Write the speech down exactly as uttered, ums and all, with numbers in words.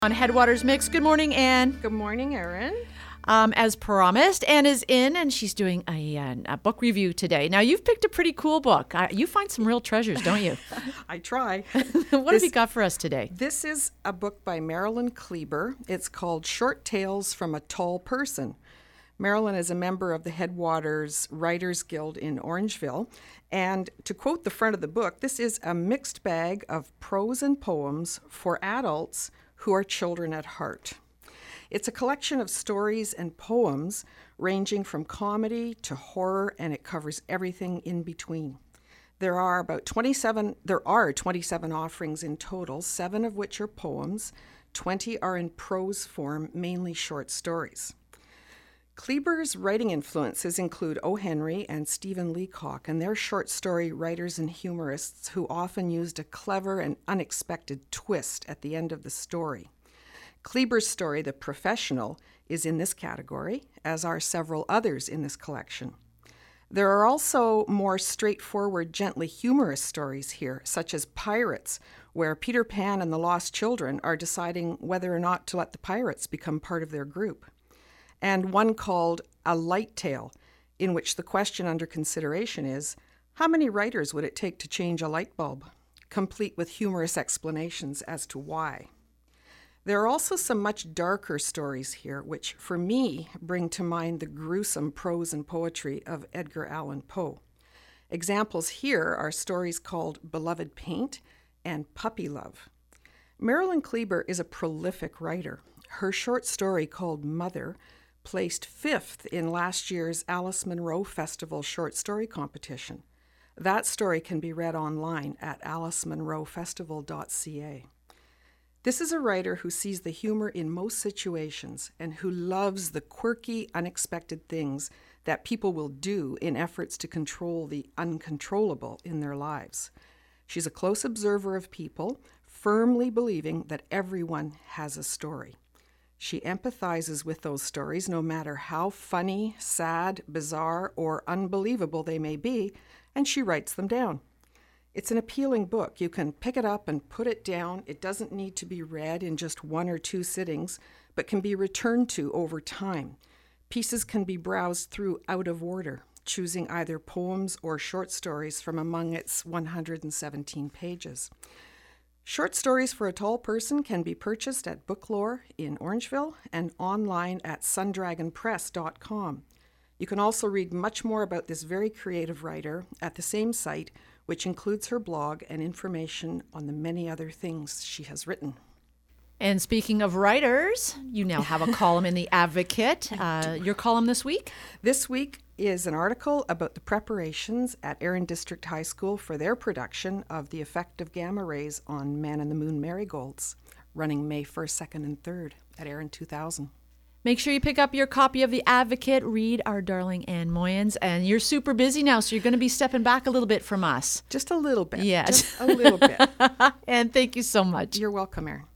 On Headwaters Mix. Good morning, Anne. Good morning, Erin. Um, as promised, Anne is in, and she's doing a, uh, a book review today. Now, you've picked a pretty cool book. Uh, you find some real treasures, don't you? I try. What this, have you got for us today? This is a book by Marilyn Kleber. It's called Short Tales from a Tall Person. Marilyn is a member of the Headwaters Writers Guild in Orangeville. And to quote the front of the book, this is a mixed bag of prose and poems for adults who are children at heart. It's a collection of stories and poems ranging from comedy to horror, and it covers everything in between. There are about twenty-seven, there are twenty-seven offerings in total, seven of which are poems, twenty are in prose form, mainly short stories. Kleber's writing influences include O. Henry and Stephen Leacock, and they're short story writers and humorists who often used a clever and unexpected twist at the end of the story. Kleber's story, The Professional, is in this category, as are several others in this collection. There are also more straightforward, gently humorous stories here, such as Pirates, where Peter Pan and the Lost Children are deciding whether or not to let the pirates become part of their group. And one called A Light Tale, in which the question under consideration is, how many writers would it take to change a light bulb, complete with humorous explanations as to why? There are also some much darker stories here, which for me bring to mind the gruesome prose and poetry of Edgar Allan Poe. Examples here are stories called Beloved Paint and Puppy Love. Marilyn Kleber is a prolific writer. Her short story called Mother placed fifth in last year's Alice Munro Festival short story competition. That story can be read online at alice munro festival dot c a. This is a writer who sees the humor in most situations and who loves the quirky, unexpected things that people will do in efforts to control the uncontrollable in their lives. She's a close observer of people, firmly believing that everyone has a story. She empathizes with those stories, no matter how funny, sad, bizarre, or unbelievable they may be, and she writes them down. It's an appealing book. You can pick it up and put it down. It doesn't need to be read in just one or two sittings, but can be returned to over time. Pieces can be browsed through out of order, choosing either poems or short stories from among its one hundred seventeen pages. Short Stories for a Tall Person can be purchased at Booklore in Orangeville and online at sundragon press dot com. You can also read much more about this very creative writer at the same site, which includes her blog and information on the many other things she has written. And speaking of writers, you now have a column in The Advocate. Uh, your column this week? This week is an article about the preparations at Erin District High School for their production of The Effect of Gamma Rays on Man in the Moon Marigolds, running May first, second, and third at Erin two thousand. Make sure you pick up your copy of The Advocate. Read our darling Anne Moyens. And you're super busy now, so you're going to be stepping back a little bit from us. Just a little bit. Yes. Just a little bit. And thank you so much. You're welcome, Erin.